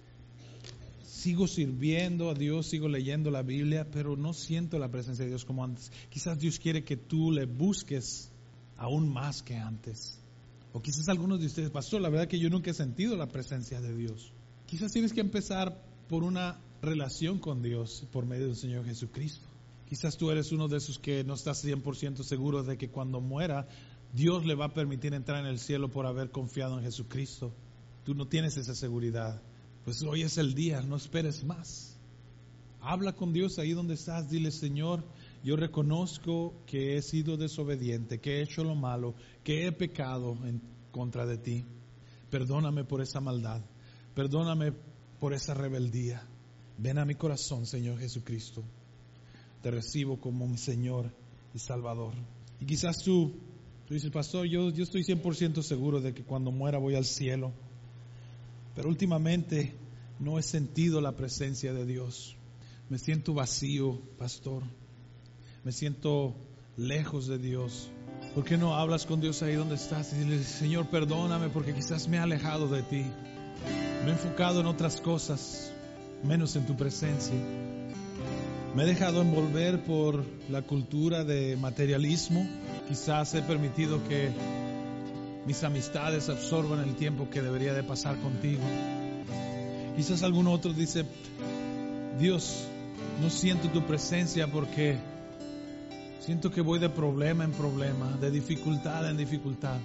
sigo sirviendo a Dios, sigo leyendo la Biblia, pero no siento la presencia de Dios como antes. Quizás Dios quiere que tú le busques aún más que antes. O quizás algunos de ustedes, pastor, la verdad que yo nunca he sentido la presencia de Dios. Quizás tienes que empezar por una relación con Dios por medio del Señor Jesucristo. Quizás tú eres uno de esos que no estás 100% seguro de que cuando muera, Dios le va a permitir entrar en el cielo por haber confiado en Jesucristo. Tú no tienes esa seguridad. Pues hoy es el día, no esperes más. Habla con Dios ahí donde estás, dile: Señor, yo reconozco que he sido desobediente, que he hecho lo malo, que he pecado en contra de ti. Perdóname por esa maldad, perdóname por esa rebeldía. Ven a mi corazón, Señor Jesucristo. Te recibo como mi Señor y Salvador. Y quizás tú dices: pastor, yo estoy 100% seguro de que cuando muera voy al cielo. Pero últimamente no he sentido la presencia de Dios. Me siento vacío, pastor. Me siento lejos de Dios. ¿Por qué no hablas con Dios ahí donde estás y dile: Señor, perdóname porque quizás me he alejado de ti? Me he enfocado en otras cosas, menos en tu presencia. Me he dejado envolver por la cultura de materialismo. Quizás he permitido que mis amistades absorban el tiempo que debería de pasar contigo. Quizás algún otro dice: Dios, no siento tu presencia porque siento que voy de problema en problema, de dificultad en dificultad,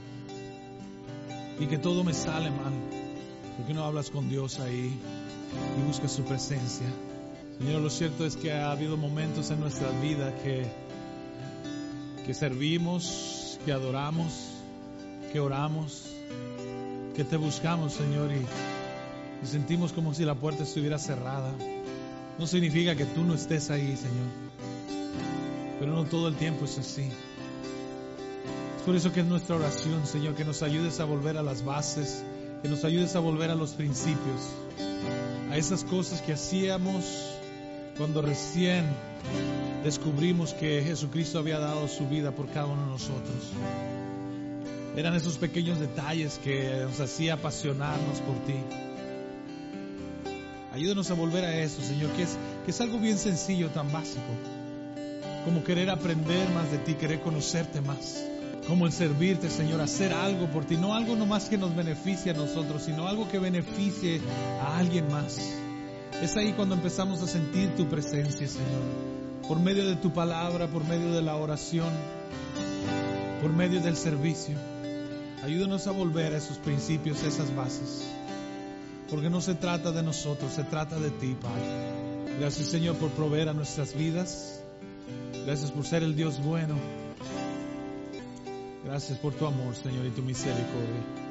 y que todo me sale mal. ¿Por qué no hablas con Dios ahí y buscas su presencia? Señor, lo cierto es que ha habido momentos en nuestra vida que servimos, que adoramos, que oramos, que te buscamos, Señor, y sentimos como si la puerta estuviera cerrada. No significa que tú no estés ahí, Señor, pero no todo el tiempo es así. Es por eso que es nuestra oración, Señor, que nos ayudes a volver a las bases, que nos ayudes a volver a los principios, a esas cosas que hacíamos cuando recién descubrimos que Jesucristo había dado su vida por cada uno de nosotros. Eran esos pequeños detalles que nos hacía apasionarnos por ti. Ayúdanos a volver a eso, Señor, que es algo bien sencillo, tan básico, como querer aprender más de ti, querer conocerte más, como el servirte, Señor, hacer algo por ti, no algo nomás que nos beneficie a nosotros, sino algo que beneficie a alguien más. Es ahí cuando empezamos a sentir tu presencia, Señor, por medio de tu palabra, por medio de la oración, por medio del servicio. Ayúdanos a volver a esos principios, a esas bases, porque no se trata de nosotros, se trata de ti, Padre. Gracias, Señor, por proveer a nuestras vidas. Gracias por ser el Dios bueno. Gracias por tu amor, Señor, y tu misericordia.